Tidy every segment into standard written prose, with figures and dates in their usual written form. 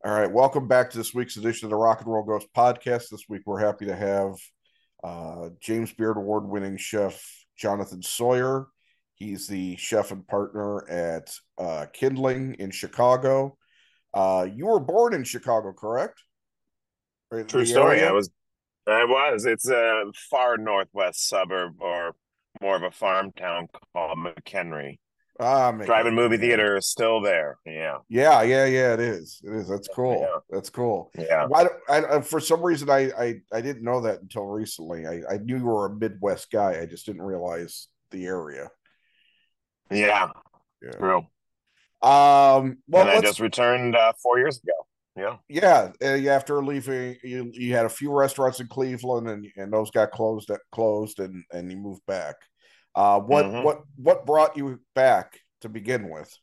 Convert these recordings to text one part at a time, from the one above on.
All right, welcome back to this week's edition of the Rock and Roll Ghost podcast. This week, we're happy to have James Beard Award-winning chef Jonathan Sawyer. He's the chef and partner at Kindling in Chicago. You were born in Chicago, correct? Or True the story. area? I was. It's a far northwest suburb or more of a farm town called McHenry. Drive-in McHenry. movie Yeah, theater is still there. Yeah. yeah. It is. It is. That's cool. Yeah. That's cool. Yeah. Why? For some reason, I didn't know that until recently. I knew you were a Midwest guy. I just didn't realize the area. Yeah. Yeah. True. And Well, I let's just returned 4 years ago. Yeah. yeah. After leaving, you had a few restaurants in Cleveland, and those got closed, and you moved back. What hmm what what brought you back to begin with?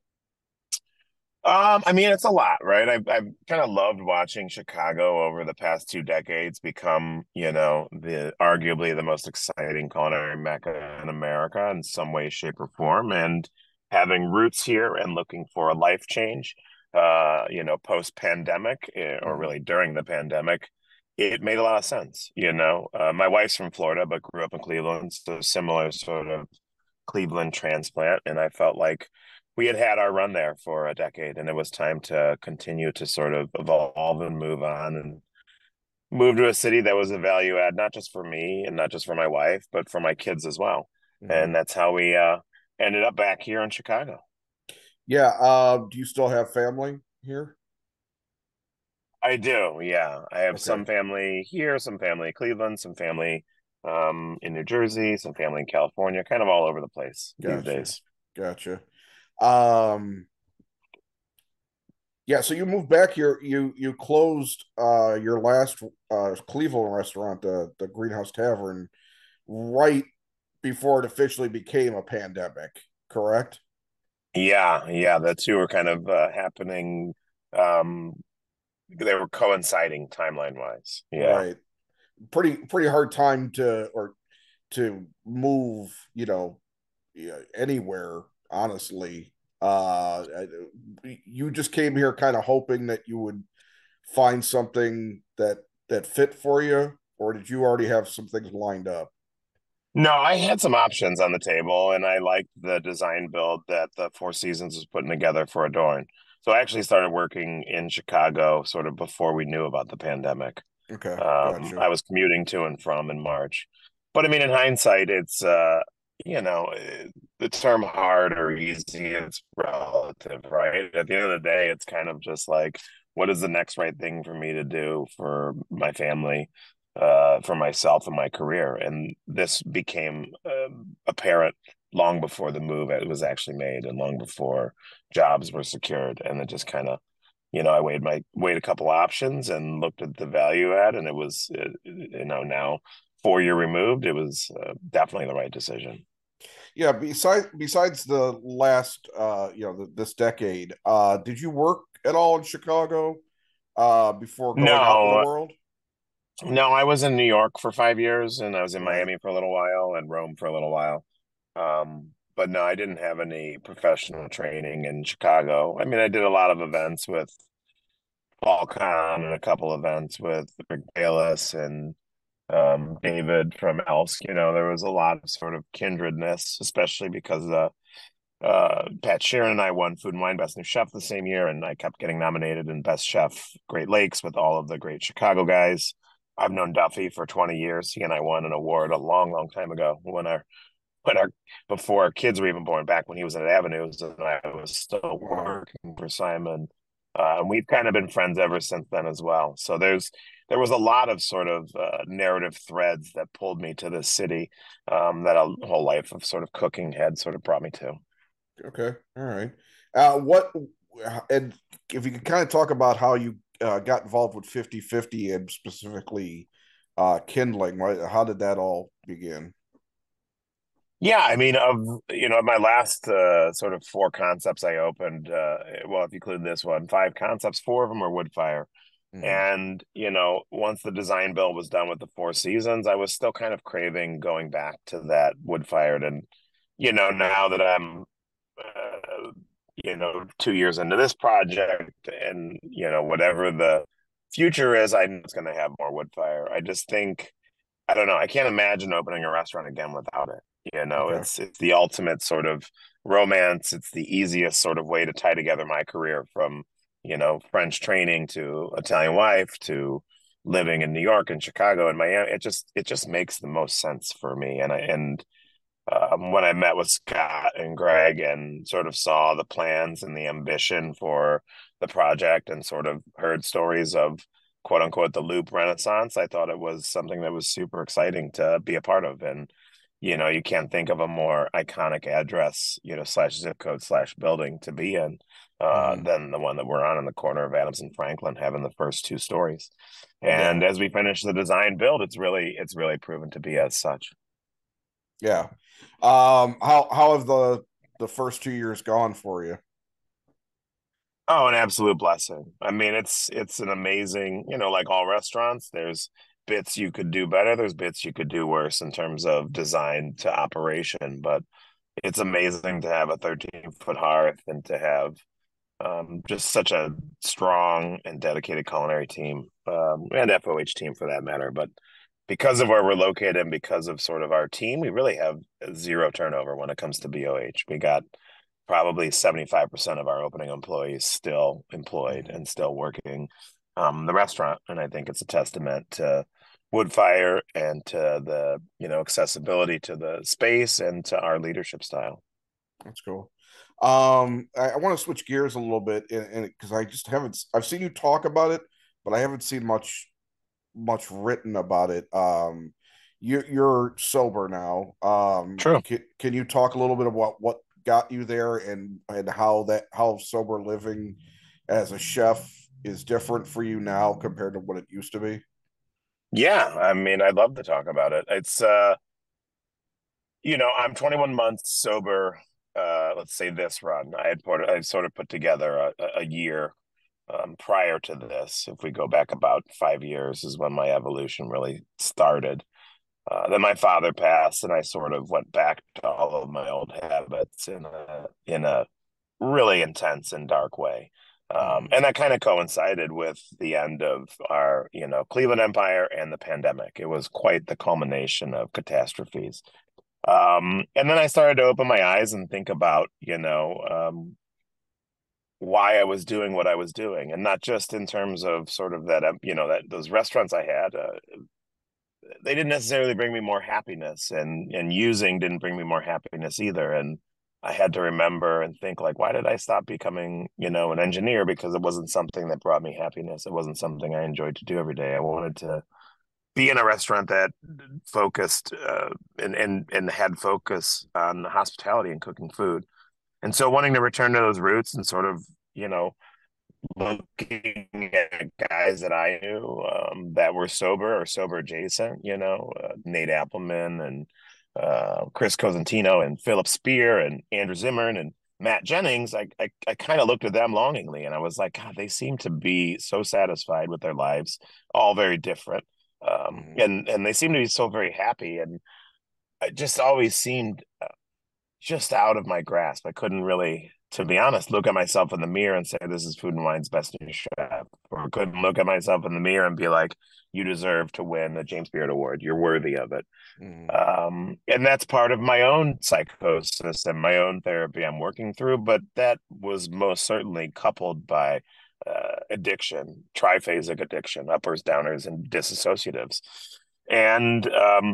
I mean, it's a lot, right? I've kind of loved watching Chicago over the past 2 decades become, the arguably the most exciting culinary mecca in America in some way, shape, or form. And having roots here and looking for a life change, post-pandemic, or Mhm. really during the pandemic, it made a lot of sense. My wife's from Florida, but grew up in Cleveland, so similar sort of Cleveland transplant, and I felt like we had had our run there for a decade, and it was time to continue to sort of evolve and move on and move to a city that was a value add, not just for me and not just for my wife, but for my kids as well. Mhm. And that's how we ended up back here in Chicago. Yeah. Do you still have family here? I do, yeah. I have Okay. some family here, some family in Cleveland, some family in New Jersey, some family in California, kind of all over the place these Gotcha. days. Gotcha. Um, yeah, so you moved back here. You closed your last Cleveland restaurant, the Greenhouse Tavern, right before it officially became a pandemic, correct? Yeah, yeah, the two are kind of happening. Um, they were coinciding timeline wise. Yeah. Right. Pretty hard time to move, yeah, anywhere, honestly. You just came here kind of hoping that you would find something that fit for you, or did you already have some things lined up? No, I had some options on the table, and I liked the design build that the Four Seasons was putting together for Adorn. So I actually started working in Chicago sort of before we knew about the pandemic. Okay, gotcha. I was commuting to and from in March. But I mean, in hindsight, it's you know, eh, the term hard or easy, it's relative, right? At the end of the day, it's kind of just like, what is the next right thing for me to do for my family, for myself and my career? And this became apparent long before the move it was actually made and long before jobs were secured. And it just kind of I weighed a couple options and looked at the value add, and it was, now 4 year removed, it was definitely the right decision. Yeah, besides the last this decade, did you work at all in Chicago before going out in the No, world? no, I was in New York for 5 years, and I was in Right. Miami for a little while, and Rome for a little while. But no, I didn't have any professional training in Chicago. I mean, I did a lot of events with Paul Kahn and a couple events with Rick Bayless and David from Elsk. There was a lot of sort of kindredness, especially because Pat Sheeran and I won Food and Wine Best New Chef the same year, and I kept getting nominated in Best Chef Great Lakes with all of the great Chicago guys. I've known Duffy for 20 years. He and I won an award a long, long time ago when our before our kids were even born, back when he was at Avenues and I was still Wow. working for Simon. And we've kind of been friends ever since then as well. So there was a lot of sort of narrative threads that pulled me to this city, that a whole life of sort of cooking had sort of brought me to. Okay. All right. What and if you could kind of talk about how you got involved with 50/50 and specifically kindling, right? How did that all begin? Yeah, I mean, my last sort of four concepts I opened, well, if you include this one, five concepts, four of them were wood fire. Hmm. And, once the design build was done with the Four Seasons, I was still kind of craving going back to that wood fired. And, now that I'm, 2 years into this project, and whatever the future is, I know it's going to have more wood fire. I just think, I don't know, I can't imagine opening a restaurant again without it. Okay. It's the ultimate sort of romance. It's the easiest sort of way to tie together my career, from French training to Italian wife to living in New York and Chicago and Miami. It just makes the most sense for me. And when I met with Scott and Greg and sort of saw the plans and the ambition for the project and sort of heard stories of quote unquote the Loop Renaissance, I thought it was something that was super exciting to be a part of. And, you can't think of a more iconic address, slash zip code slash building to be in Hmm. than the one that we're on the corner of Adams and Franklin, having the first two stories. Yeah. And as we finish the design build, it's really proven to be as such. Yeah. How have the first 2 years gone for you? Oh, an absolute blessing. I mean, it's an amazing, like all restaurants, there's bits you could do better, there's bits you could do worse in terms of design to operation, but it's amazing to have a 13-foot hearth and to have just such a strong and dedicated culinary team, and FOH team for that matter. But because of where we're located and because of sort of our team, we really have zero turnover when it comes to BOH. We got probably 75% of our opening employees still employed Mhm. and still working the restaurant. And I think it's a testament to wood fire and to the, accessibility to the space and to our leadership style. That's cool. I want to switch gears a little bit, and because I just haven't, I've seen you talk about it, but I haven't seen much written about it. You're sober now. True. Can you talk a little bit about what got you there, and how sober living as a chef is different for you now compared to what it used to be? Yeah, I mean, I'd love to talk about it. It's I'm 21 months sober. Let's say this run, I sort of put together a year prior to this. If we go back about 5 years, is when my evolution really started. Then my father passed, and I sort of went back to all of my old habits in a really intense and dark way. Mm-hmm. And that kind of coincided with the end of our, Cleveland Empire and the pandemic. It was quite the culmination of catastrophes. And then I started to open my eyes and think about, why I was doing what I was doing, and not just in terms of sort of that, that those restaurants I had, they didn't necessarily bring me more happiness, and using didn't bring me more happiness either. And I had to remember and think, like, why did I stop becoming, an engineer? Because it wasn't something that brought me happiness. It wasn't something I enjoyed to do every day. I wanted to be in a restaurant that focused and had focus on hospitality and cooking food. And so wanting to return to those roots and sort of, you know, looking at guys that I knew that were sober or sober adjacent, Nate Appleman and Chris Cosentino and Philip Spear and Andrew Zimmern and Matt Jennings, I kind of looked at them longingly, and I was like, God, they seem to be so satisfied with their lives, all very different. Mm-hmm. And they seem to be so very happy. And it just always seemed just out of my grasp. I couldn't really, to be honest, look at myself in the mirror and say, this is Food and Wine's best new chef. Or couldn't look at myself in the mirror and be like, you deserve to win a James Beard Award. You're worthy of it. Mm-hmm. And that's part of my own psychosis and my own therapy I'm working through. But that was most certainly coupled by addiction, triphasic addiction, uppers, downers, and disassociatives. And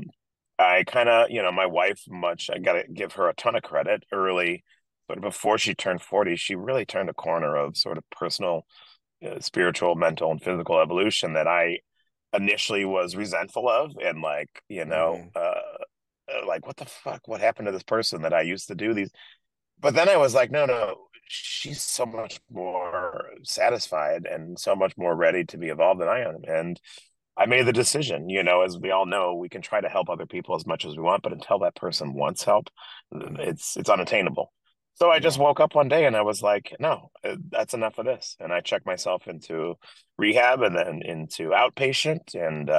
I kind of, my wife, I got to give her a ton of credit early, but before she turned 40, she really turned a corner of sort of personal, spiritual, mental, and physical evolution that I initially was resentful of. And like, Mm-hmm. like, what the fuck? What happened to this person that I used to do these? But then I was like, no, no, she's so much more satisfied and so much more ready to be evolved than I am. And I made the decision, as we all know, we can try to help other people as much as we want, but until that person wants help, Mm-hmm. it's unattainable. So I just Yeah. woke up one day and I was like, no, that's enough of this. And I checked myself into rehab and then into outpatient. And,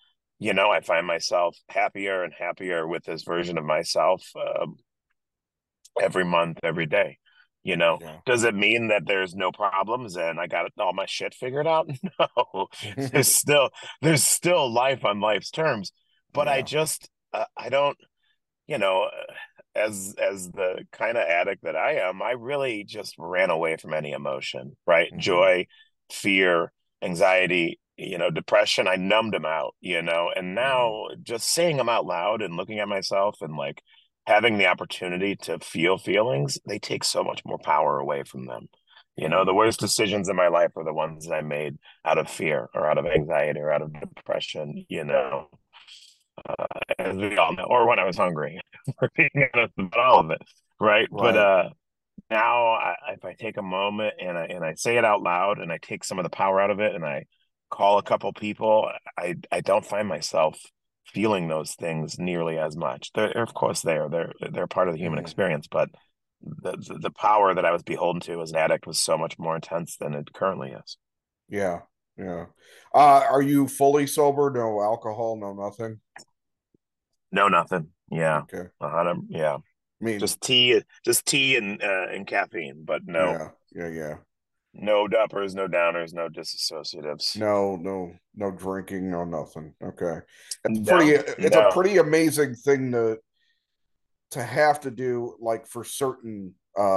I find myself happier and happier with this version of myself every month, every day. You know, Yeah. does it mean that there's no problems and I got all my shit figured out? No, there's still there's still life on life's terms. But I Yeah. just I don't, you know, as the kind of addict that I am, I really just ran away from any emotion, right? Hmm. Joy, fear, anxiety, depression. I numbed them out, and Hmm. now just saying them out loud and looking at myself and like having the opportunity to feel feelings, they take so much more power away from them. The Hmm. worst decisions in my life are the ones that I made out of fear or out of anxiety or out of depression, as we all know, or when I was hungry, for being honest about all of it, right? But Right. now, if I take a moment and I say it out loud and I take some of the power out of it and I call a couple people, I don't find myself feeling those things nearly as much. They're of course they're part of the human Hmm. experience, but the power that I was beholden to as an addict was so much more intense than it currently is. Yeah. Yeah. Are you fully sober? No alcohol, no nothing? No, nothing. Yeah, Okay. 100. Yeah, I mean, just tea and caffeine, but no. yeah, yeah, yeah. No uppers, no downers, no disassociatives. No, no, no drinking, no nothing. Okay. No, It's a no. pretty amazing thing to have to do, like for certain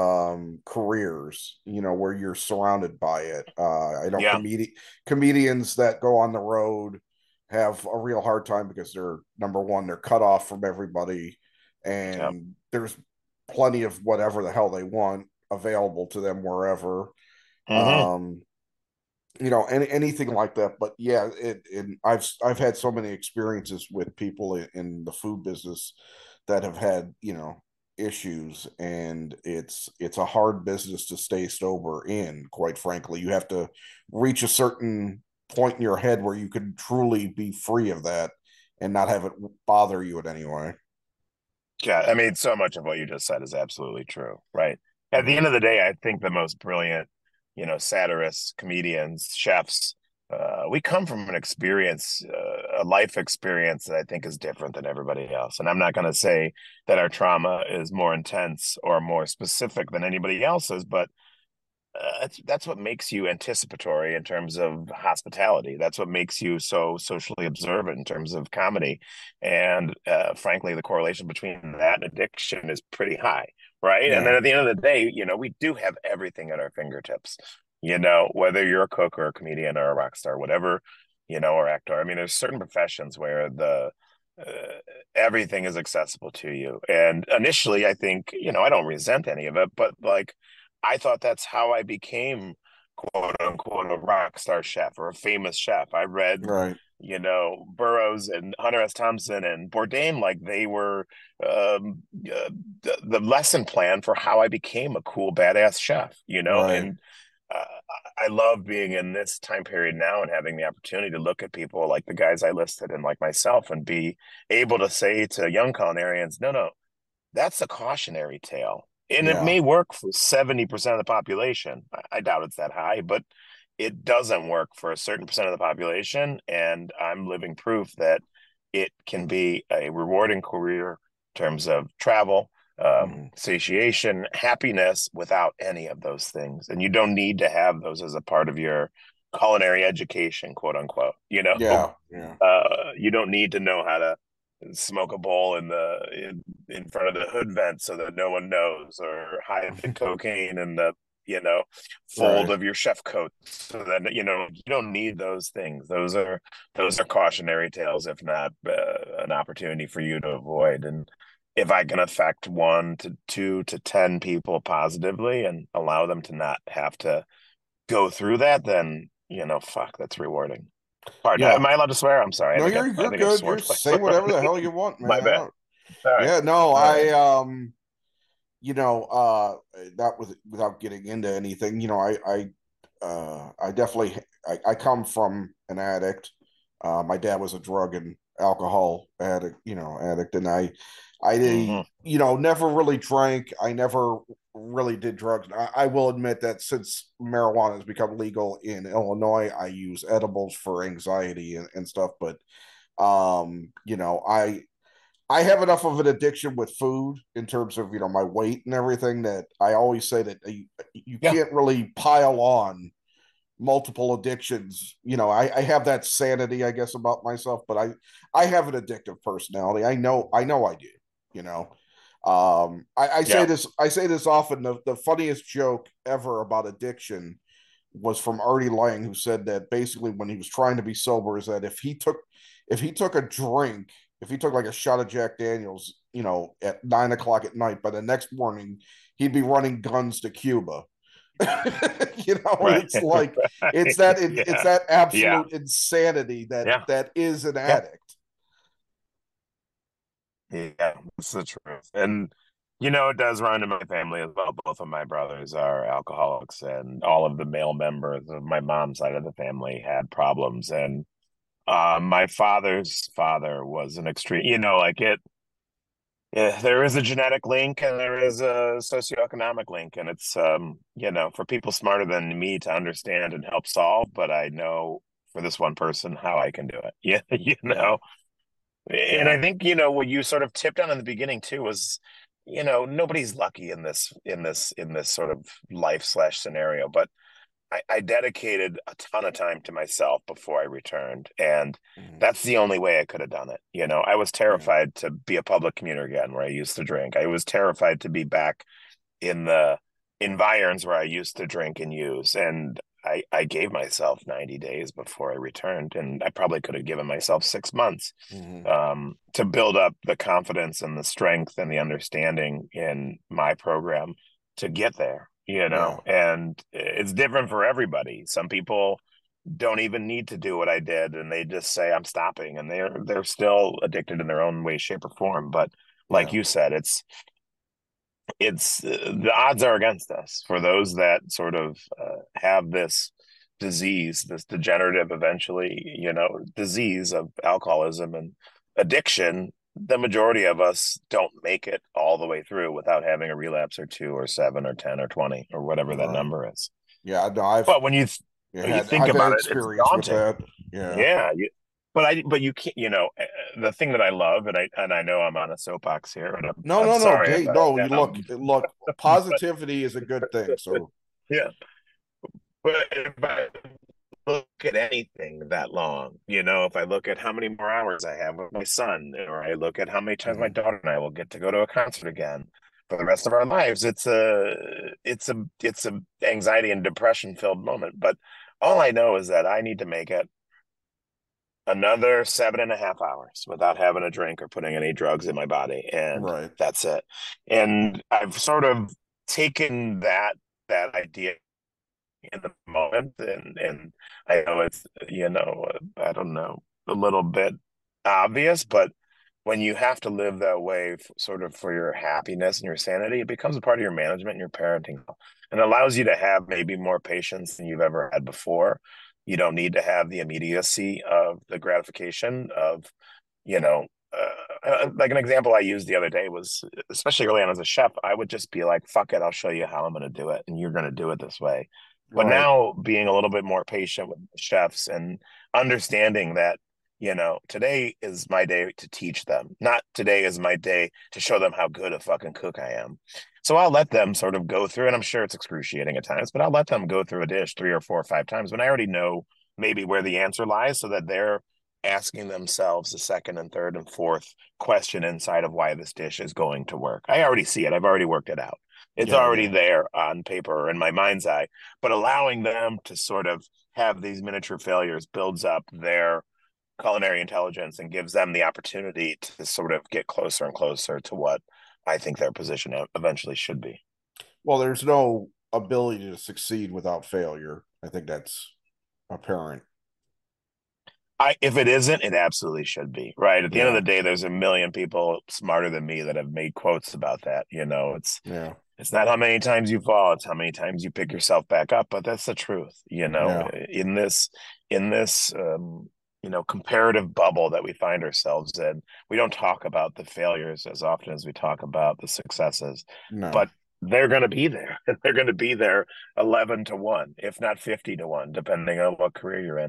careers, where you're surrounded by it. I know Yeah, comedians that go on the road have a real hard time because they're, number one, they're cut off from everybody, yeah. and there's plenty of whatever the hell they want available to them wherever. Hmm. Um, anything like that. But yeah, and I've had so many experiences with people in the food business that have had, issues, and it's a hard business to stay sober in, quite frankly. You have to reach a certain point in your head where you can truly be free of that and not have it bother you in any way. Yeah, I mean, so much of what you just said is absolutely true, right? At the Yeah. end of the day, I think the most brilliant, satirists, comedians, chefs, we come from an experience, a life experience that I think is different than everybody else. And I'm not going to say that our trauma is more intense or more specific than anybody else's, but that's what makes you anticipatory in terms of hospitality. That's what makes you so socially observant in terms of comedy. And frankly, the correlation between that and addiction is pretty high, right? And then Yeah. at the end of the day, we do have everything at our fingertips. Whether you're a cook or a comedian or a rock star, whatever, or actor. I mean, there's certain professions where the everything is accessible to you. And initially, I think, I don't resent any of it, but like I thought that's how I became quote unquote a rock star chef or a famous chef. I read, Right. Burroughs and Hunter S. Thompson and Bourdain like they were the lesson plan for how I became a cool badass chef, Right. and uh, I love being in this time period now and having the opportunity to look at people like the guys I listed and like myself and be able to say to young culinarians, no, no, that's a cautionary tale. And it Yeah. may work for 70% of the population. I doubt it's that high, but it doesn't work for a certain percent of the population. And I'm living proof that it can be a rewarding career in terms of travel, Mhm. satiation, happiness without any of those things. And you don't need to have those as a part of your culinary education, quote unquote. Yeah. Yeah. You don't need to know how to smoke a bowl in front of the hood vent so that no one knows, or hide the cocaine in the you know fold Right. of your chef coat so that you don't need those things. Those are cautionary tales, if not an opportunity for you to avoid. And if I can affect 1 to 2 to 10 people positively and allow them to not have to go through that, then fuck, that's rewarding. Pardon, Yeah. am I allowed to swear? I'm sorry. I No, think I've I you're think I've good. sworn You're twice say whatever the already. hell you want, My man. I bad. don't. All right. Yeah, no, All right. not without getting into anything, I definitely I come from an addict. My dad was a drug and alcohol addict, and I Hmm. never really drank. I never really did drugs. I will admit that since marijuana has become legal in Illinois, I use edibles for anxiety and stuff. But um, you know, I I have enough of an addiction with food in terms of, my weight and everything, that I always say that you Yeah. can't really pile on multiple addictions. I have that sanity, I guess, about myself, but I have an addictive personality. I know I do, you know. I say Yeah. this often. The funniest joke ever about addiction was from Artie Lang, who said that basically when he was trying to be sober, is that if he took a drink, if he took like a shot of Jack Daniels, at 9 o'clock at night, by the next morning he'd be running guns to Cuba. Right. It's like it's Right. that it's Yeah. that Yeah. absolute insanity that Yeah. that is an Yeah. addict. Yeah. That's the truth. And it does run in my family as well. Both of my brothers are alcoholics, and all of the male members of my mom's side of the family had problems. And my father's father was an extreme, like it. Yeah, there is a genetic link and there is a socioeconomic link, and it's for people smarter than me to understand and help solve. But I know for this one person how I can do it. Yeah, Yeah, and yeah, I think what you sort of tipped on in the beginning too was, nobody's lucky in this sort of life/slash scenario, but I dedicated a ton of time to myself before I returned, and mhm, that's the only way I could have done it. I was yeah, terrified to be a public commuter again, where I used to drink. I was terrified to be back in the environs where I used to drink and use, and I gave myself 90 days before I returned, and I probably could have given myself 6 months mhm, to build up the confidence and the strength and the understanding in my program to get there, yeah, and it's different for everybody. Some people don't even need to do what I did, and they just say I'm stopping, and they're still addicted in their own way, shape, or form. But like yeah, you said, it's the odds are against us for those that sort of have this disease, this degenerative, eventually, disease of alcoholism and addiction. The majority of us don't make it all the way through without having a relapse or two or seven or 10 or 20 or whatever that right. number is. Yeah, no, I've But when you had think I've had about it, it's experience with daunting. that. Yeah. Yeah, but you can't. The thing that I love, and I know I'm on a soapbox here, and I'm No, I'm no, no. sorry if Hey, I no, you look, am. look, But positivity is a good thing. So, yeah, but if I look at anything that long, if I look at how many more hours I have with my son, or I look at how many times my mhm, daughter and I will get to go to a concert again for the rest of our lives, it's a anxiety and depression filled moment. But all I know is that I need to make it another 7.5 hours without having a drink or putting any drugs in my body, and right. that's it. And I've sort of taken that idea in the moment, and I know it's I don't know, a little bit obvious, but when you have to live that way sort of for your happiness and your sanity, it becomes a part of your management and your parenting, and allows you to have maybe more patience than you've ever had before. You don't need to have the immediacy of the gratification of you know like an example I used the other day was, especially early on as a chef, I would just be like, fuck it, I'll show you how I'm going to do it, and you're going to do it this way. But Right. now being a little bit more patient with chefs and understanding that, today is my day to teach them, not today is my day to show them how good a fucking cook I am. So I'll let them sort of go through, and I'm sure it's excruciating at times, but I'll let them go through a dish 3 or 4 or 5 times when I already know maybe where the answer lies, so that they're asking themselves the second and third and fourth question inside of why this dish is going to work. I already see it. I've already worked it out. It's Yeah, already yeah. there on paper or in my mind's eye, but allowing them to sort of have these miniature failures builds up their culinary intelligence and gives them the opportunity to sort of get closer and closer to what I think their position eventually should be. Well, there's no ability to succeed without failure. I think that's apparent. If it isn't, it absolutely should be. Right. At the end of Yeah, the day, there's a million people smarter than me that have made quotes about that. yeah, It's not how many times you fall, it's how many times you pick yourself back up. But that's the truth, yeah, in this comparative bubble that we find ourselves in. We don't talk about the failures as often as we talk about the successes, no, but they're going to be there. They're going to be there 11 to 1, if not 50 to 1, depending on what career you're in.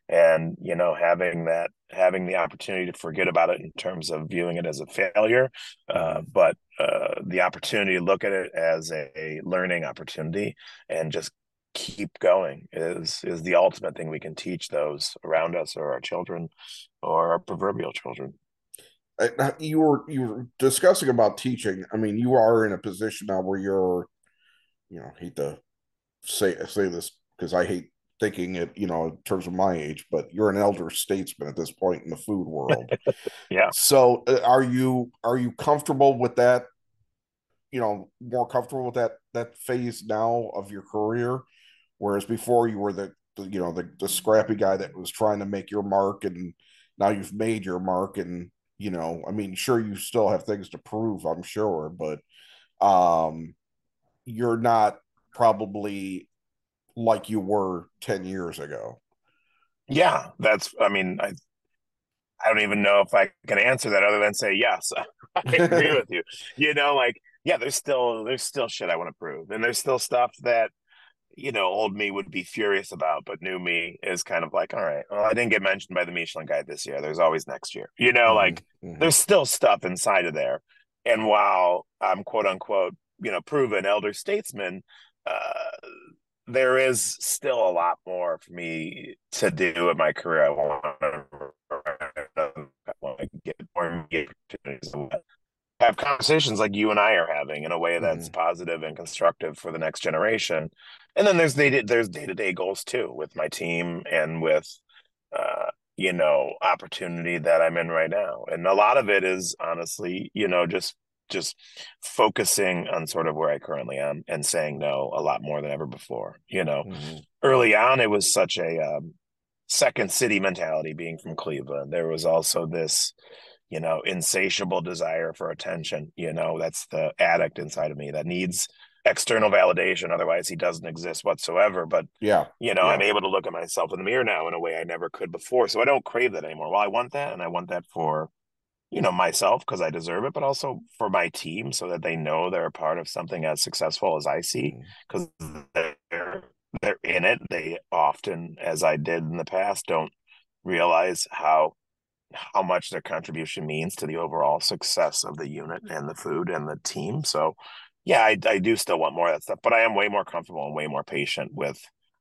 And, having the opportunity to forget about it in terms of viewing it as a failure, Mhm. but the opportunity to look at it as a learning opportunity and just keep going is the ultimate thing we can teach those around us, or our children, or our proverbial children. You were discussing about teaching. I mean, you are in a position now where you're, hate to say this because I hate thinking it, in terms of my age, but you're an elder statesman at this point in the food world. Yeah. So, are you comfortable with that? More comfortable with that phase now of your career, whereas before you were the scrappy guy that was trying to make your mark, and now you've made your mark, and I mean, sure, you still have things to prove, I'm sure, but um, you're not probably like you were 10 years ago. Yeah, I mean, I don't even know if I can answer that other than say yes. I agree with you. Like, yeah, there's still shit I want to prove, and there's still stuff that old me would be furious about, but new me is kind of like, all right, well, I didn't get mentioned by the Michelin Guide this year. There's always next year. Hmm. Like, Hmm. there's still stuff inside of there. And while I'm quote unquote, proven elder statesman, uh, there is still a lot more for me to do in my career. I want to get more opportunities, have conversations like you and I are having in a way that's Hmm. positive and constructive for the next generation. And then there's day-to-day goals too, with my team and with opportunity that I'm in right now. And a lot of it is honestly, just focusing on sort of where I currently am and saying no a lot more than ever before. Hmm. Early on it was such a second city mentality being from Cleveland. There was also this insatiable desire for attention. That's the addict inside of me that needs external validation. Otherwise, he doesn't exist whatsoever. But, Yeah. I'm Yeah. able to look at myself in the mirror now in a way I never could before. So I don't crave that anymore. Well, I want that. And I want that for, myself because I deserve it, but also for my team so that they know they're a part of something as successful as I see Hmm. because they're in it. They often, as I did in the past, don't realize how much their contribution means to the overall success of the unit and the food and the team. So, yeah, I do still want more of that stuff, but I am way more comfortable and way more patient with,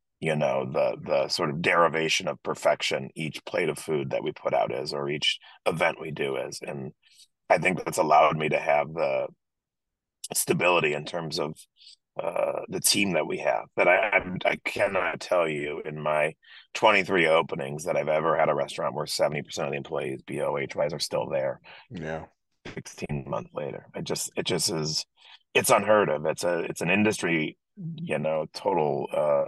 the sort of derivation of perfection each plate of food that we put out is, or each event we do is. And I think that's allowed me to have the stability in terms of the team that we have. That I cannot tell you in my 23 openings that I've ever had a restaurant where 70% of the employees, BOH wise, are still there Yeah. 16 months later. It just is, it's unheard of. It's an industry, total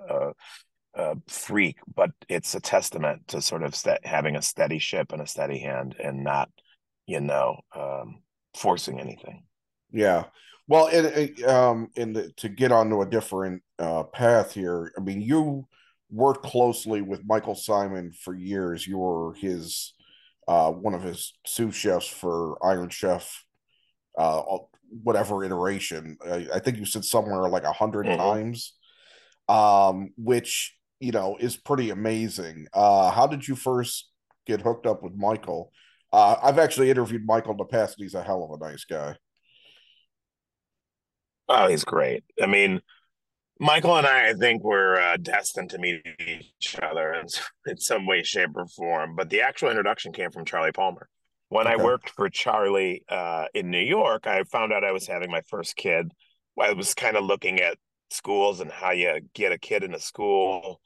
freak, but it's a testament to sort of having a steady ship and a steady hand and not, you know, um, forcing anything. Yeah. Well, to get onto a different path here, I mean, you worked closely with Michael Simon for years. You were his one of his sous chefs for Iron Chef, uh, whatever iteration. I think you said somewhere like 100 times, which is pretty amazing. How did you first get hooked up with Michael? I've actually interviewed Michael in the past, and he's a hell of a nice guy. Oh, he's great. I mean, Michael and I think we're destined to meet each other in some way, shape, or form. But the actual introduction came from Charlie Palmer. When I Okay. worked for Charlie in New York, I found out I was having my first kid. I was kind of looking at schools and how you get a kid in a school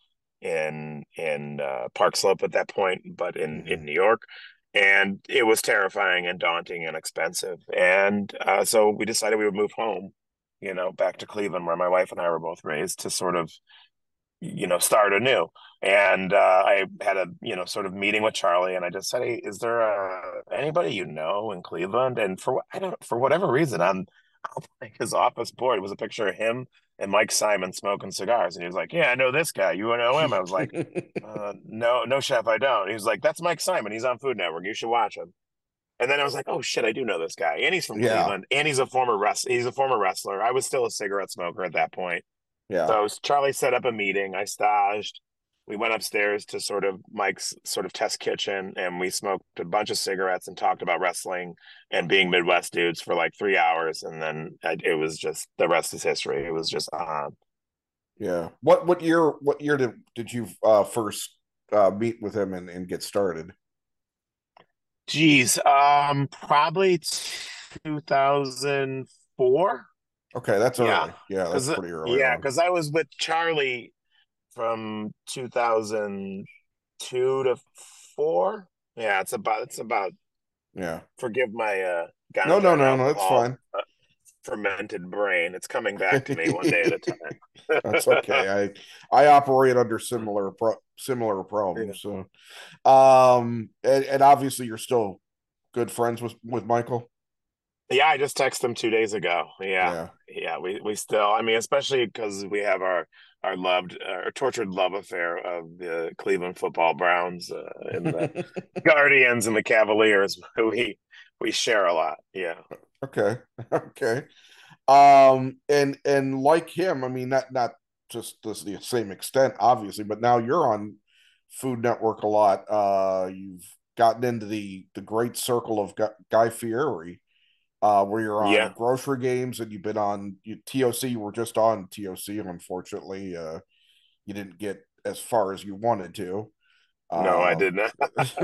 in Park Slope at that point, but in Hmm. New York. And it was terrifying and daunting and expensive. And so we decided we would move home, back to Cleveland, where my wife and I were both raised, to sort of, start anew. And I had a, sort of meeting with Charlie, and I just said, "Hey, is there anybody in Cleveland?" And for whatever reason, on like his office board was a picture of him and Mike Simon smoking cigars, and he was like, "Yeah, I know this guy. You know him?" I was like, "No, no, chef, I don't." He was like, "That's Mike Simon. He's on Food Network. You should watch him." And then I was like, "Oh shit, I do know this guy, and he's from Yeah. Cleveland, and he's a former wrestler. I was still a cigarette smoker at that point. Yeah. So Charlie set up a meeting. I staged. we went upstairs to sort of Mike's sort of test kitchen, and we smoked a bunch of cigarettes and talked about wrestling and being Midwest dudes for like 3 hours. And then it was just, the rest is history. It was just on. Yeah. What year did you first meet with him and get started? Geez, probably 2004. Okay, that's Yeah, early. Yeah, that's because pretty early on. I was with Charlie from 2002 to four. Yeah, it's about. Yeah. Forgive my No, ganja no, and no, no, it's alcohol fine. fermented brain. It's coming back to me one day at a That's time. okay. I operate under similar Yeah. problems. So, and obviously you're still good friends with Michael. Yeah, I just texted him 2 days ago. Yeah, Yeah. yeah, we still. I mean, especially because we have our loved, our tortured love affair of the Cleveland football Browns and the Guardians and the Cavaliers. We share a lot. Yeah, Okay. Okay. And like him, I mean, not just to the same extent, obviously, but now you're on Food Network a lot. You've gotten into the great circle of Guy Fieri, where you're on yeah. grocery games, and you've been on TOC. You were just on TOC, and unfortunately, you didn't get as far as you wanted to. No, I Uh, did not.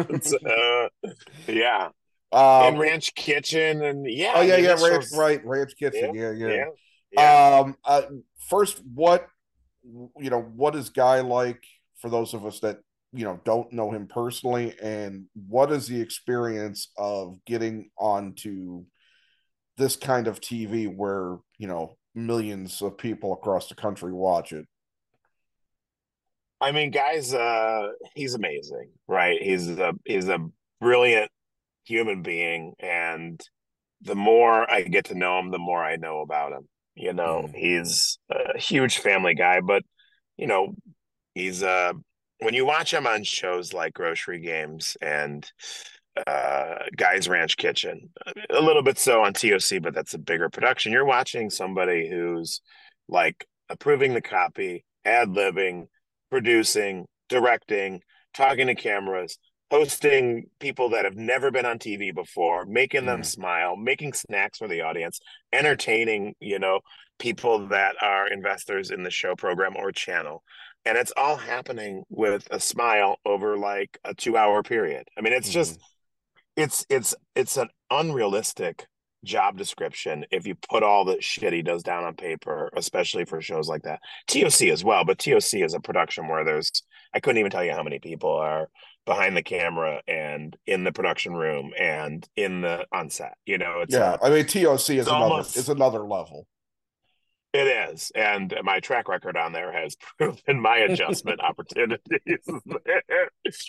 Yeah, in um, Ranch Kitchen, and yeah, oh I yeah, mean yeah, it Ranch, shows. right, Ranch Yeah, Kitchen, yeah, yeah. yeah, yeah. First, what is Guy like for those of us that don't know him personally, and what is the experience of getting onto this kind of TV where millions of people across the country watch it? I mean, guys, he's amazing, right? He's a brilliant human being, and the more I get to know him, the more I know about him. Mm, He's a huge family guy, but you know, he's when you watch him on shows like Grocery Games and Guy's Ranch Kitchen, a little bit so on TOC, but that's a bigger production. You're watching somebody who's like approving the copy, ad-libbing, producing, directing, talking to cameras, hosting people that have never been on TV before, making them mm, smile, making snacks for the audience, entertaining, people that are investors in the show program or channel. And it's all happening with a smile over like a 2 hour period. I mean, it's mm, just it's an unrealistic job description if you put all the shit he does down on paper, especially for shows like that. TOC as well, but TOC is a production where there's I couldn't even tell you how many people are behind the camera and in the production room and in the on set. yeah, I mean TOC It's is almost another level. it is. And my track record on there has proven my adjustment opportunities there.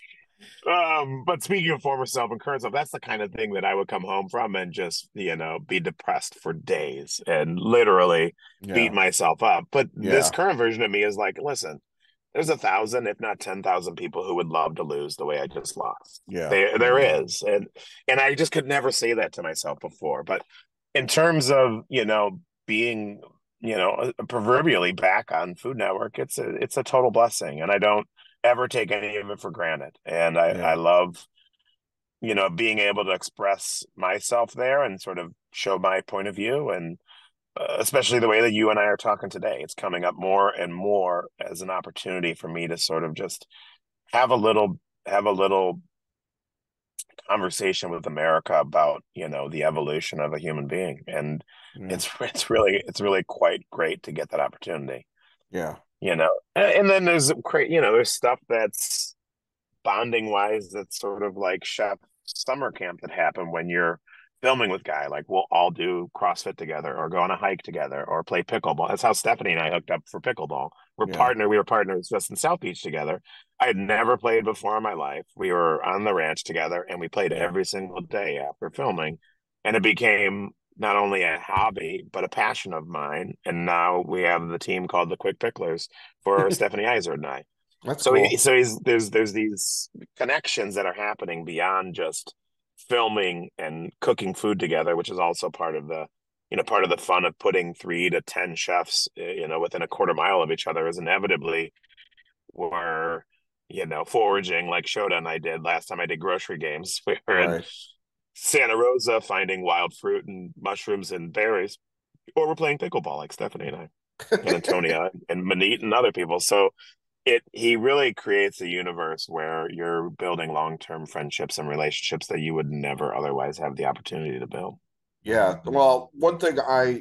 But speaking of former self and current self, that's the kind of thing that I would come home from and just, be depressed for days and literally beat Yeah, myself up. But this yeah, current version of me is like, listen, there's 1,000, if not 10,000 people who would love to lose the way I just lost. yeah, There yeah, is. And I just could never say that to myself before. But in terms of, being, proverbially back on Food Network, it's a total blessing. And I don't ever take any of it for granted. And I yeah, love, being able to express myself there and sort of show my point of view. And especially the way that you and I are talking today, it's coming up more and more as an opportunity for me to sort of just have a little conversation with America about, the evolution of a human being. And yeah, it's really quite great to get that opportunity, yeah, And then there's stuff that's bonding wise that's sort of like chef summer camp that happen when you're filming with Guy. Like we'll all do CrossFit together or go on a hike together or play pickleball. That's how Stephanie and I hooked up for pickleball. yeah, We were partners just in South Beach together. I had never played before in my life. We were on the ranch together and we played every single day after filming. And it became not only a hobby, but a passion of mine. And now we have the team called the Quick Picklers for Stephanie Iser and I. that's So cool. there's these connections that are happening beyond just filming and cooking food together, which is also part of the fun of putting 3 to 10 chefs, within a quarter mile of each other is inevitably where foraging like Shota and I did last time I did grocery games. We were in Right. Santa Rosa finding wild fruit and mushrooms and berries, or we're playing pickleball like Stephanie and I and Antonia and Manit and other people. So he really creates a universe where you're building long-term friendships and relationships that you would never otherwise have the opportunity to build. Yeah. Well, one thing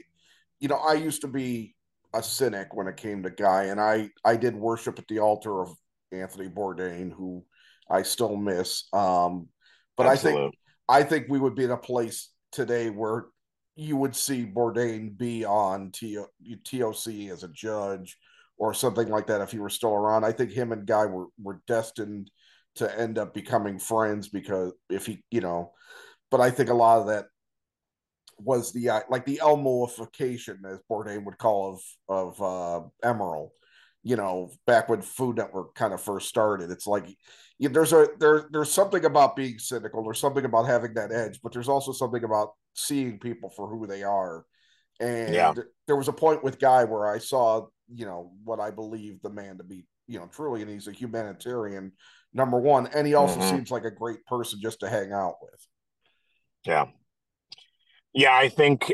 I used to be a cynic when it came to Guy, and I did worship at the altar of Anthony Bourdain, who I still miss. But Absolute. I think we would be in a place today where you would see Bourdain be on TOC as a judge or something like that if he were still around. I think him and Guy were destined to end up becoming friends because if but I think a lot of that was the like the Elmoification, as Bourdain would call of Emerald. Back when Food Network kind of first started, it's like there's something about being cynical. There's something about having that edge, but there's also something about seeing people for who they are. Yeah. And there was a point with Guy where I saw what I believe the man to be truly, and he's a humanitarian, number one, and he also Hmm. seems like a great person just to hang out with. Yeah. Yeah. I think,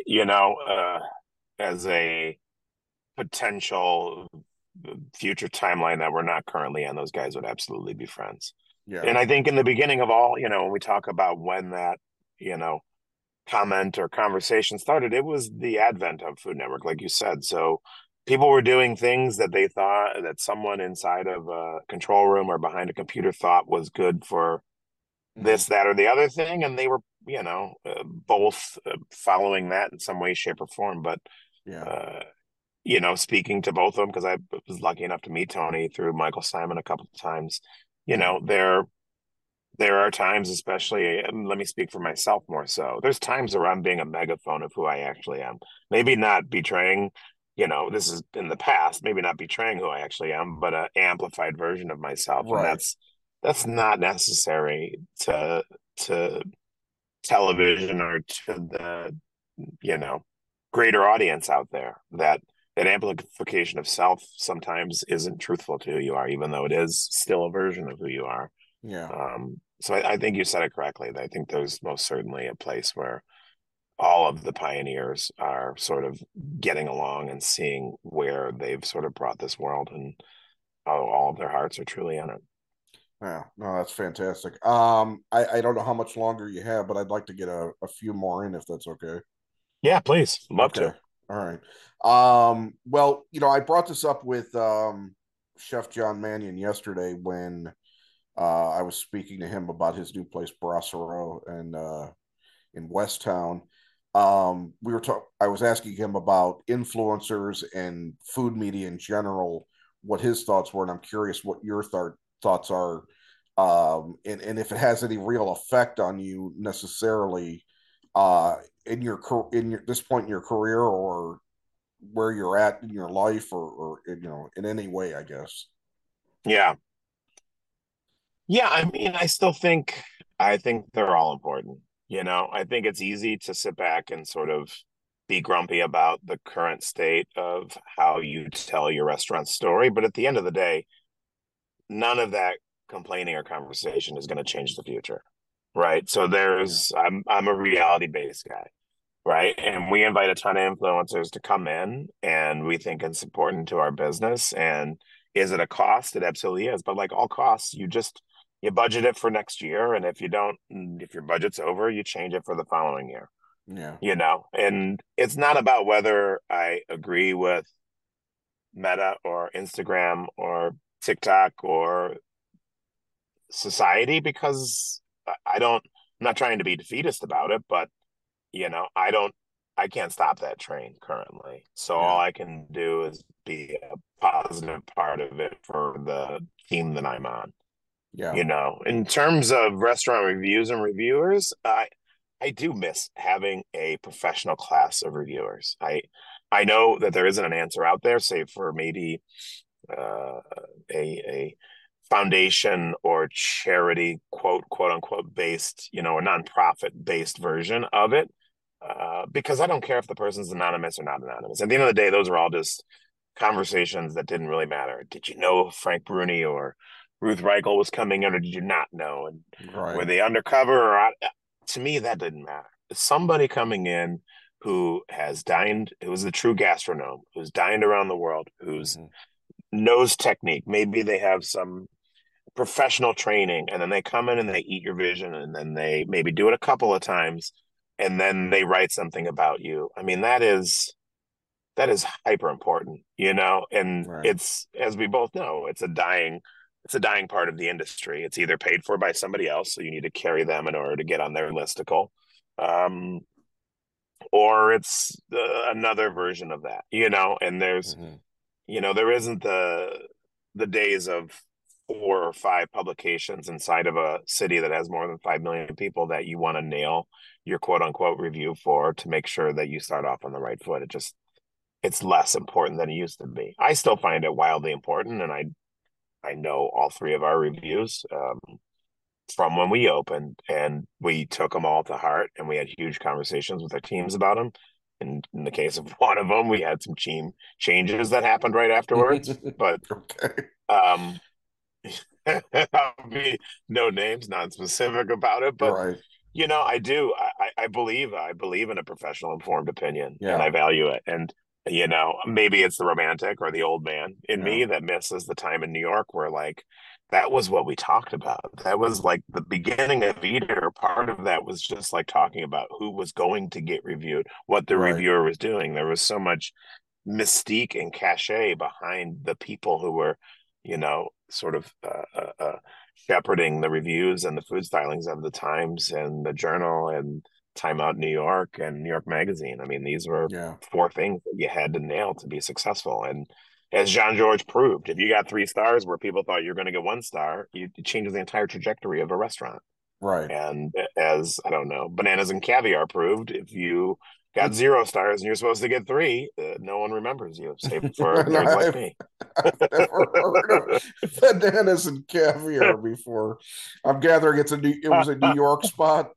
as a potential future timeline that we're not currently on, those guys would absolutely be friends. Yeah. And I think in the beginning of all, when we talk about when that, you know, comment or conversation started, it was the advent of Food Network, like you said. So people were doing things that they thought that someone inside of a control room or behind a computer thought was good for Mm-hmm. this, that, or the other thing. And they were, both following that in some way, shape, or form. But, Yeah. uh, speaking to both of them, because I was lucky enough to meet Tony through Michael Simon a couple of times, Yeah. there are times, especially, and let me speak for myself more so. There's times where I'm being a megaphone of who I actually am. Maybe not betraying, this is in the past, maybe not betraying who I actually am, but an amplified version of myself. And Right. that's not necessary to television or to the, you know, greater audience out there. That amplification of self sometimes isn't truthful to who you are, even though it is still a version of who you are. Yeah. So I think you said it correctly. I think there's most certainly a place where all of the pioneers are sort of getting along and seeing where they've sort of brought this world, and all of their hearts are truly in it. Yeah. No, that's fantastic. I don't know how much longer you have, but I'd like to get a few more in if that's okay. Yeah, please. Love Okay. to. All right. Well, I brought this up with Chef John Mannion yesterday when I was speaking to him about his new place, Brasserie, and in West Town. I was asking him about influencers and food media in general, what his thoughts were, and I'm curious what your thoughts are, and if it has any real effect on you necessarily in your this point in your career or where you're at in your life or in any way, I guess. Yeah. Yeah, I mean, I think they're all important. I think it's easy to sit back and sort of be grumpy about the current state of how you tell your restaurant story, but at the end of the day, none of that complaining or conversation is going to change the future, right? So Yeah. I'm a reality based guy, right? And we invite a ton of influencers to come in, and we think it's important to our business. And is it a cost? It absolutely is. But like all costs, you budget it for next year, and if your budget's over, you change it for the following year. Yeah. And it's not about whether I agree with Meta or Instagram or TikTok or society, because I don't, I'm not trying to be defeatist about it, but I don't, I can't stop that train currently. So all Yeah. I can do is be a positive part of it for the team that I'm on. Yeah. In terms of restaurant reviews and reviewers, I do miss having a professional class of reviewers. I know that there isn't an answer out there, save for maybe uh, a foundation or charity quote unquote based, a nonprofit based version of it. Because I don't care if the person's anonymous or not anonymous. At the end of the day, those are all just conversations that didn't really matter. Did you know Frank Bruni, or Ruth Reichel was coming in, or did you not know? And were Right. they undercover or out? To me, that didn't matter. Somebody coming in who has dined, who's a true gastronome, who's dined around the world, who's Mm-hmm. knows technique. Maybe they have some professional training, and then they come in and they eat your vision, and then they maybe do it a couple of times, and then they write something about you. I mean, that is hyper important, and Right. it's, as we both know, it's a dying part of the industry. It's either paid for by somebody else, so you need to carry them in order to get on their listicle, um, or it's another version of that, and Mm-hmm. there isn't the days of 4 or 5 publications inside of a city that has more than 5 million people that you want to nail your quote unquote review for, to make sure that you start off on the right foot. It's less important than it used to be. I still find it wildly important, and I know all 3 of our reviews from when we opened, and we took them all to heart, and we had huge conversations with our teams about them. And in the case of one of them, we had some team changes that happened right afterwards. But Okay. um, I'll be no names, non-specific about it. But Right. I do. I believe in a professional, informed opinion, and Yeah. I value it. And maybe it's the romantic or the old man in Yeah. me that misses the time in New York where, like, that was what we talked about. That was like the beginning of Eater. Part of that was just like talking about who was going to get reviewed, what the Right. reviewer was doing. There was so much mystique and cachet behind the people who were, sort of shepherding the reviews and the food stylings of the Times and the Journal and Time Out New York and New York Magazine. I mean, these were Yeah. 4 things that you had to nail to be successful. And as Jean George proved, if you got 3 stars where people thought you were going to get 1 star, it changes the entire trajectory of a restaurant. Right. And as, I don't know, Bananas and Caviar proved, if you got 0 stars and you're supposed to get 3, no one remembers you, save for And nerds like me. I've never heard of bananas and caviar before. I'm gathering it was a New York spot.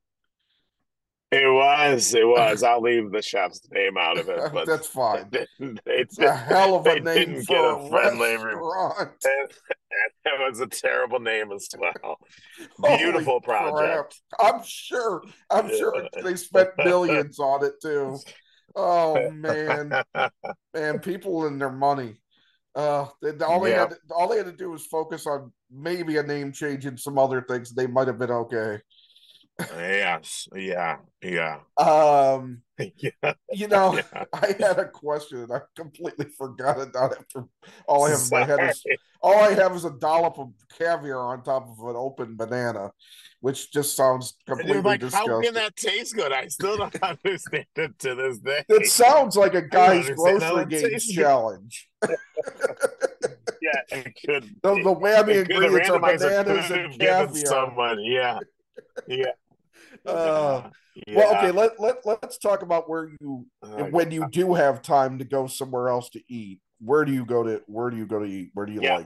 It was. I'll leave the chef's name out of it, but That's fine. they, It's a hell of a they name didn't get for a a friendly review. restaurant. It was a terrible name as well. Holy Beautiful crap. project. I'm sure. I'm sure they spent millions on it too. Oh man. Man, people and their money. Yeah. All they had to do was focus on maybe a name change and some other things. They might have been okay. Yes. Yeah. Yeah. Um, Yeah. you know, Yeah. I had a question and I completely forgot it now after all I have in my head is Sorry. all I have is a dollop of caviar on top of an open banana, which just sounds And you're completely like, how can disgusting. that taste good? I still don't understand it to this It day. sounds like a I don't guy's understand how grocery that games tastes good. challenge. Yeah, it could. The whammy The ingredients are randomizer bananas could and have given caviar. someone. Yeah, yeah, Uh, yeah, well, okay, yeah. let's talk about Oh, when you God. do have time to go somewhere else to eat. Where do you go to eat? Where do you Yeah. like?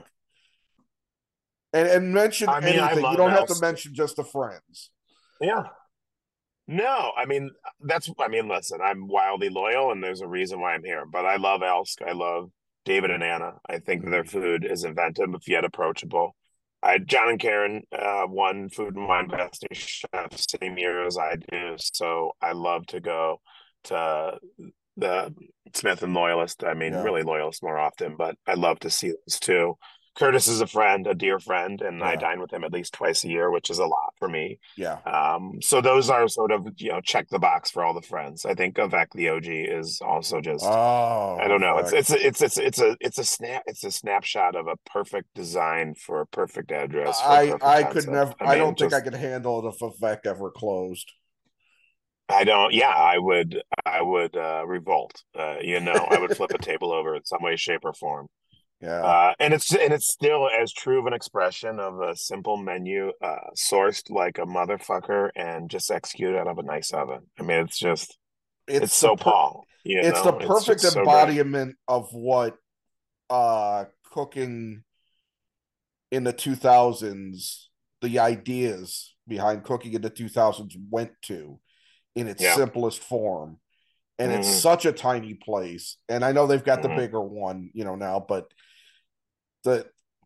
And mention I mean, I anything. You love don't have to Elsk. mention just the friends. Yeah. No, I mean listen, I'm wildly loyal, and there's a reason why I'm here. But I love Elsk. I love David and Anna. I think their Mm, food is inventive, if yet approachable. John and Karen won Food and Wine Best New Chef same year as I do, so I love to go to the Smith and Loyalist. I mean, yeah, really Loyalist more often, but I love to see those too. Curtis is a friend, a dear friend, and I yeah, dine with him at least twice a year, which is a lot for me. yeah. So those are sort of, check the box for all the friends. I think Avec the OG is also just, I Oh, don't know. It's Vec. it's it's a snapshot of a perfect design for a perfect address for a perfect I could concept. never. I I mean, don't think I just could handle it if a Vec ever closed. I don't. Yeah, I would revolt. I would flip a table over in some way, shape, or form. Yeah, And it's still as true of an expression of a simple menu, sourced like a motherfucker and just executed out of a nice oven. I mean, it's it's the so Paul. it's the It's perfect just so great. embodiment of what cooking in the 2000s, the ideas behind cooking in the 2000s went to in its Yeah. simplest form. And it's Hmm. such a tiny place. And I know they've got the Hmm. bigger one, now, but the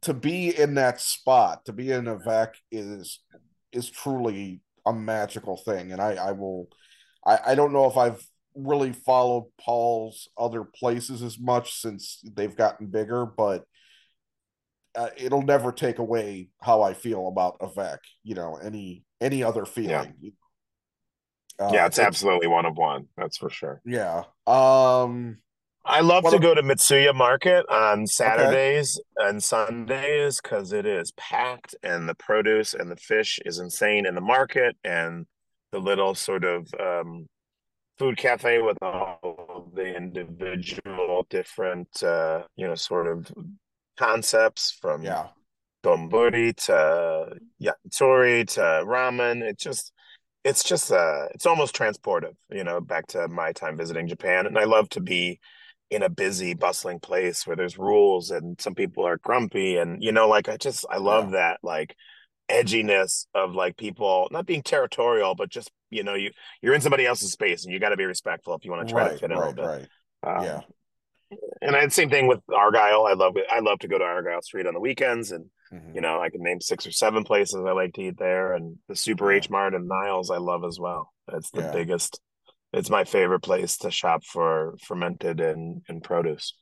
to be in that spot, to be in a Vec is truly a magical thing. And I don't know if I've really followed Paul's other places as much since they've gotten bigger, but it'll never take away how I feel about a Vec, any other Yeah. feeling. Yeah, it's It's absolutely one of one. That's for sure. yeah. I love to What go to Mitsuya Market on okay. Saturdays and Sundays because it is packed and the produce and the fish is insane in the market, and the little sort of food cafe with all of the individual different sort of concepts from Yeah. donburi to yakitori to ramen. It's almost transportive, back to my time visiting Japan. And I love to be in a busy, bustling place where there's rules and some people are grumpy. And, like I Yeah. love that like edginess of like people not being territorial, but just, you're in somebody else's space and you got to be respectful if you want to try to Right, fit in a little right, bit. right. Yeah. Um, and I had the same thing with Argyle. I love it. I love to go to Argyle Street on the weekends, and Hmm. I can name 6 or 7 places I like to eat there. And the Super Yeah. H Mart in Niles, I love as well. It's the Yeah. biggest. It's my favorite place to shop for fermented and produce.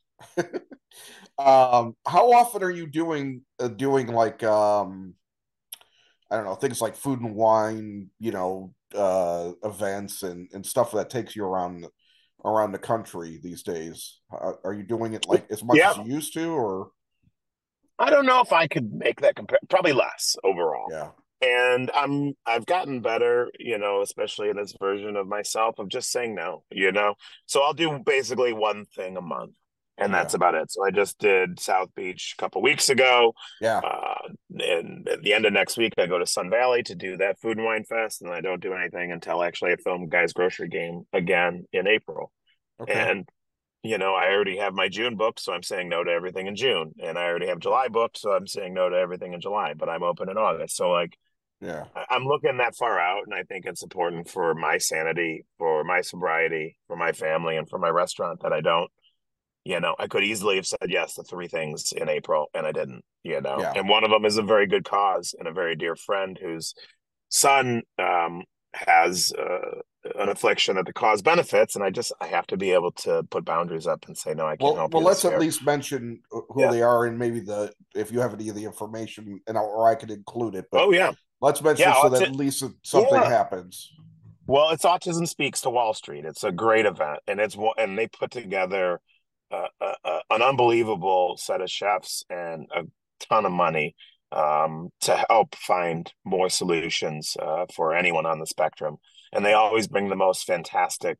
How often are you doing like I don't know, things like food and wine, events and stuff that takes you around the country these days? Are you doing it like as much Yeah, as you used to, or I don't know if I could make that compare. Probably less overall. yeah, And I've gotten better, especially in this version of myself of just saying no, So I'll do basically one thing a month, and that's yeah, about it. So I just did South Beach a couple weeks ago. yeah, And at the end of next week, I go to Sun Valley to do that Food and Wine Fest, and I don't do anything until actually I film Guy's Grocery Game again in April. okay, And I already have my June booked, so I'm saying no to everything in June. And I already have yeah, July booked, so I'm saying no to everything in July, but I'm open in August. So like yeah. I'm looking that far out, and I think it's important for my sanity, for my sobriety, for my family, and for my restaurant that I don't, I could easily have said yes to 3 things in April, and I didn't, Yeah. And one of them is a very good cause and a very dear friend whose son has an affliction that the cause benefits, and I have to be able to put boundaries up and say no, I can't help Well, you this let's at year. least mention who Yeah. they are and maybe if you have any of the information, or I could include it. But Oh yeah. let's mention Yeah. it so that at least something Yeah. happens. Well, it's Autism Speaks to Wall Street. It's a great event, and they put together an unbelievable set of chefs and a ton of money to help find more solutions for anyone on the spectrum. And they Yeah. always bring the most fantastic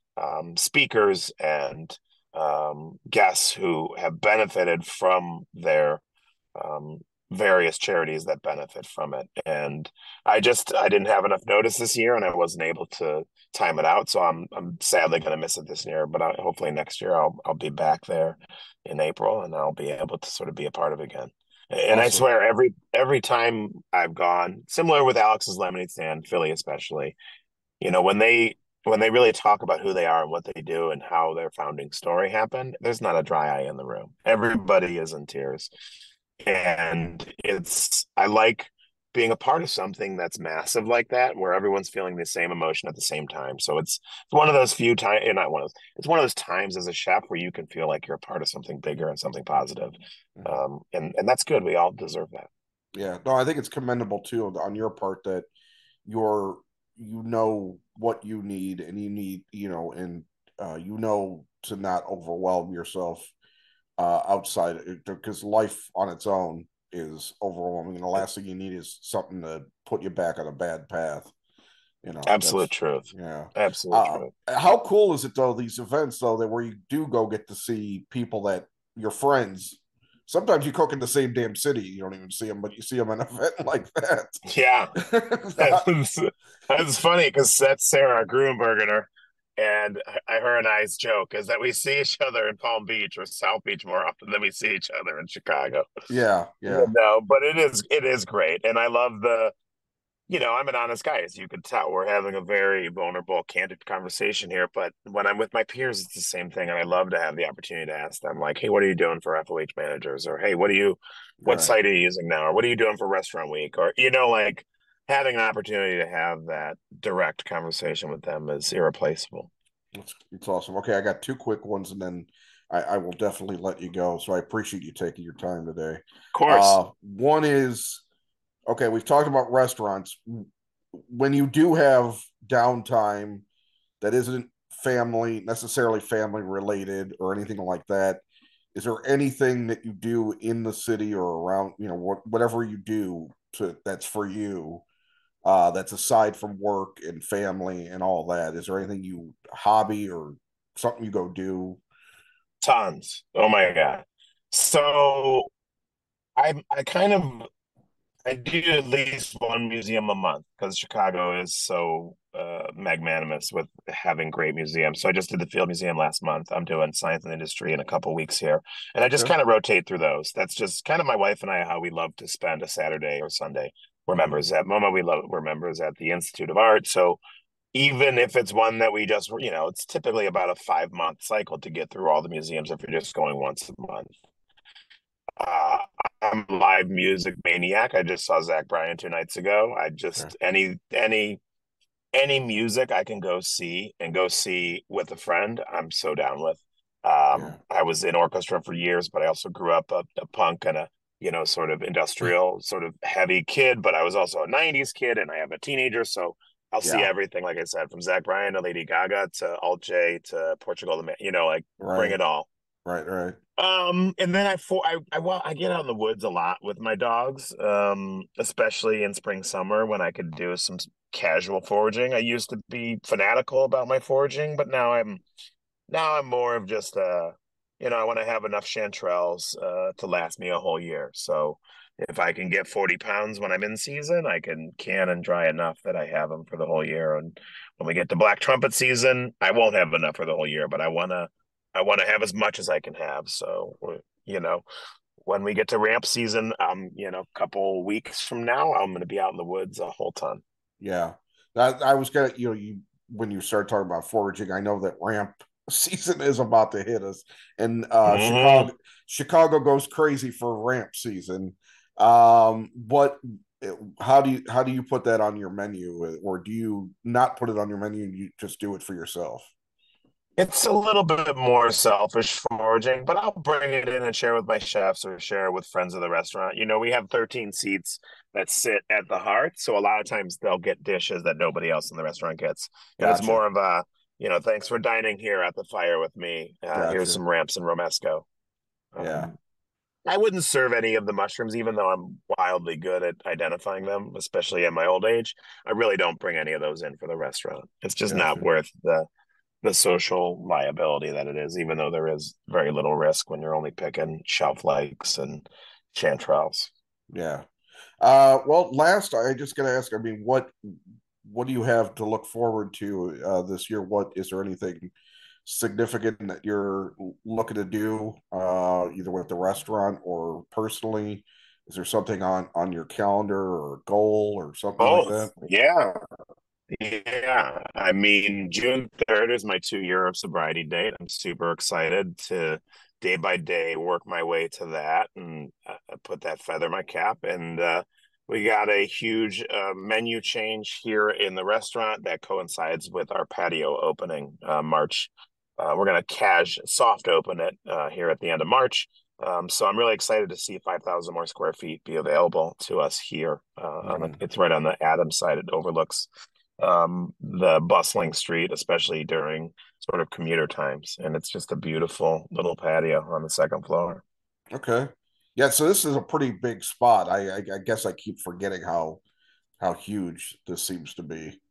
speakers and guests who have benefited from their um, various charities that benefit from it. And I didn't have enough notice this year, and I wasn't able to time it out. So I'm sadly going to miss it this year. But hopefully next year I'll be back there in April, and I'll be able to sort of be a part of it again. And I Awesome. swear every time I've gone, similar with Alex's Lemonade Stand, Philly especially, when they really talk about who they are and what they do and how their founding story happened, there's not a dry eye in the room. Everybody is in tears. And I like being a part of something that's massive like that, where everyone's feeling the same emotion at the same time. So it's one of those few times, not one of those, it's one of those times as a chef where you can feel like you're a part of something bigger and something positive. Mhm. And that's good. We all deserve that. Yeah. No, I think it's commendable too on your part that you're you know what you need and you need and to not overwhelm yourself outside because life on its own is overwhelming and the last thing you need is something to put you back on a bad path. Absolute That's truth. yeah. Absolute truth. How cool is it though, these events though, that where you do go get to see people that your friends, sometimes you cook in the same damn city, you don't even see them, but you see them in an event like Yeah. that. That's funny because that's Sarah Gruenbergener. And her and I's joke is that we see each other in Palm Beach or South Beach more often than we see each other in Chicago. Yeah, yeah, No, but it is great, and I love I'm an honest guy, as you could tell. We're having a very vulnerable, candid conversation here. But when I'm with my peers, it's the same thing. And I love to have the opportunity to ask them, like, hey, what are you doing for FOH managers? Or, hey, what Right. site are you using now? Or what are you doing for restaurant week? Or, like having an opportunity to have that direct conversation with them is irreplaceable. It's awesome. Okay, I got two quick ones, and then I will definitely let you go. So I appreciate you taking your time today. Of course. One is okay. We've talked about restaurants. When you do have downtime that isn't necessarily family related or anything like that, is there anything that you do in the city or around, whatever you do that's for you, that's aside from work and family and all that? Is there anything you hobby or something you go do? Tons. Oh my God. So I kind of I do at least one museum a month because Chicago is so magnanimous with having great museums. So I just did the Field Museum last month. I'm doing Science and Industry in a couple weeks here, and I just Okay. kind of rotate through those. That's just kind of my wife and I how we love to spend a Saturday or Sunday. We're members at MoMA. We're members at the Institute of Art. So even if it's one that we just, it's typically about a 5 month cycle to get through all the museums if you're just going once a month. Uh, I'm a live music maniac. I just saw Zach Bryan 2 nights ago. I Okay. just any music I can go see with a friend, I'm so down with. Yeah. I was in orchestra for years, but I also grew up a punk and a sort of industrial, sort of heavy kid. But I was also a '90s kid, and I have a teenager, so I'll see Yeah. everything. Like I said, from Zach Bryan to Lady Gaga to Alt J to Portugal the Man, like bring Right. it all. Right. Right. And then I get out in the woods a lot with my dogs, especially in spring, summer when I could do some casual foraging. I used to be fanatical about my foraging, but now I'm more of just I want to have enough chanterelles to last me a whole year. So if I can get 40 pounds when I'm in season, I can and dry enough that I have them for the whole year. And when we get to black trumpet season, I won't have enough for the whole year, but I want to have as much as I can have. So, you know, when we get to ramp season, a couple weeks from now, I'm going to be out in the woods a whole ton. Yeah. I was gonna, you when you start talking about foraging, I know that ramp season is about to hit us, and Hmm. Chicago goes crazy for ramp season. What how do you put that on your menu, or do you not put it on your menu and you just do it for yourself? It's a little bit more selfish foraging, but I'll bring it in and share with my chefs or share with friends of the restaurant. We have 13 seats that sit at the hearth, so a lot of times they'll get dishes that nobody else in the restaurant gets. And it's Gotcha. more of a, thanks for dining here at the fire with me. Here's Gotcha. some ramps and romesco. Yeah. Um, I wouldn't serve any of the mushrooms, even though I'm wildly good at identifying them, especially at my old age. I really don't bring any of those in for the restaurant. It's just not Gotcha. worth the social liability that it is, even though there is very little risk when you're only picking shelf likes and chanterelles. Yeah. Well, last I just gotta ask. I mean, what do you have to look forward to this year? What is there anything significant that you're looking to do, either with the restaurant or personally? Is there something on your calendar or goal or something like that? Both. Yeah. Yeah. I mean, June 3rd is my 2 year of sobriety date. I'm super excited to day by day work my way to that and put that feather in my cap. And we got a huge menu change here in the restaurant that coincides with our patio opening March. We're going to soft open it here at the end of March. So I'm really excited to see 5,000 more square feet be available to us here. Mm, It's right on the Adams side. It overlooks the bustling street, especially during sort of commuter times. And it's just a beautiful little patio on the second floor. okay. Yeah, so this is a pretty big spot. I guess I keep forgetting how huge this seems to be.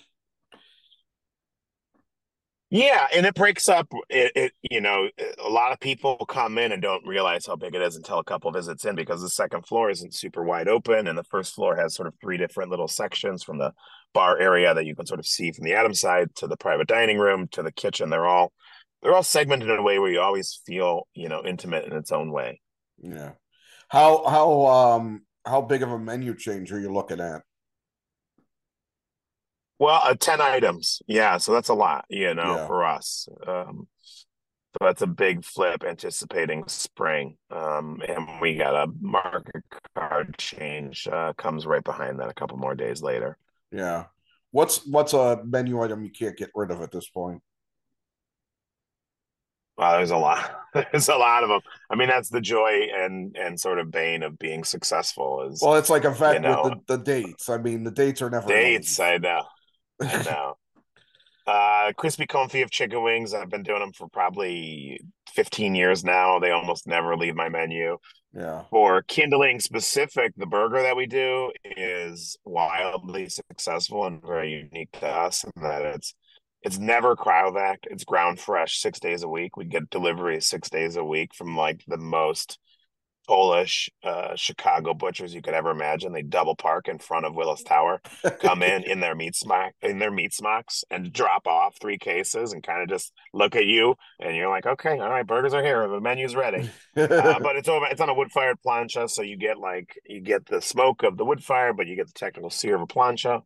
Yeah, and it breaks up. A lot of people come in and don't realize how big it is until a couple visits in because the second floor isn't super wide open, and the first floor has sort of three different little sections from the bar area that you can sort of see from the Adams side to the private dining room to the kitchen. They're all segmented in a way where you always feel, intimate in its own way. Yeah. How big of a menu change are you looking at? Well, 10 items. Yeah, so that's a lot, Yeah. for us. So that's a big flip anticipating spring. And we got a market card change comes right behind that a couple more days later. Yeah. What's a menu item you can't get rid of at this point? Wow, there's a lot. There's a lot of them. I mean, that's the joy and sort of bane of being successful is, Well, it's like a you vet with know, the dates. I mean, the dates are never going to dates. leave. I know. I know. Crispy confit of chicken wings. I've been doing them for probably 15 years now. They almost never leave my menu. Yeah. For kindling specific, the burger that we do is wildly successful and very unique to us in that it's never cryovac. It's ground fresh 6 days a week. We get deliveries 6 days a week from like the most Polish Chicago butchers you could ever imagine. They double park in front of Willis Tower, come in their meat smocks, and drop off 3 cases and kind of just look at you, and you're like, okay, all right, burgers are here, the menu's ready. But it's on a wood fired plancha, so you get the smoke of the wood fire, but you get the technical sear of a plancha.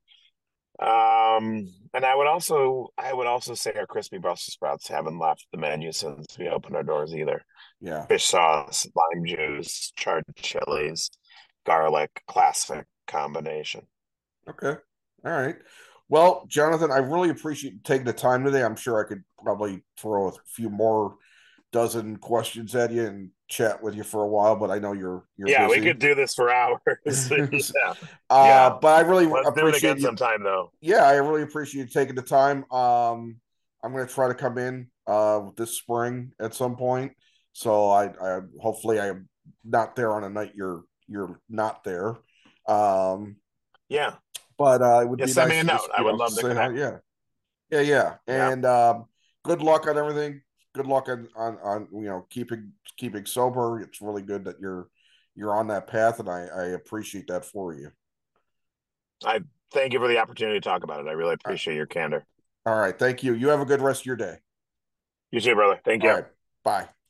And I would also say our crispy Brussels sprouts haven't left the menu since we opened our doors either. Yeah. Fish sauce, lime juice, charred chilies, garlic, classic combination. Okay. All right. Well, Jonathan, I really appreciate you taking the time today. I'm sure I could probably throw a few more dozen questions at you and chat with you for a while, but I know you're Yeah, we busy. could do this for hours. Yeah. Yeah. But I really Let's do it appreciate again you. sometime though. Yeah, I really appreciate you taking the time. I'm going to try to come in this spring at some point. So I hopefully I'm not there on a night you're not there. Um, Yeah. but it would Yeah, be send me nice a to note. just I would love to say hi. connect. Yeah, yeah. Yeah. And good luck on everything. Good luck on keeping sober. It's really good that you're on that path, and I appreciate that for you. I thank you for the opportunity to talk about it. I really All appreciate your candor. right, thank you. You have a good rest of your day. You too, brother. Thank All you. right, bye.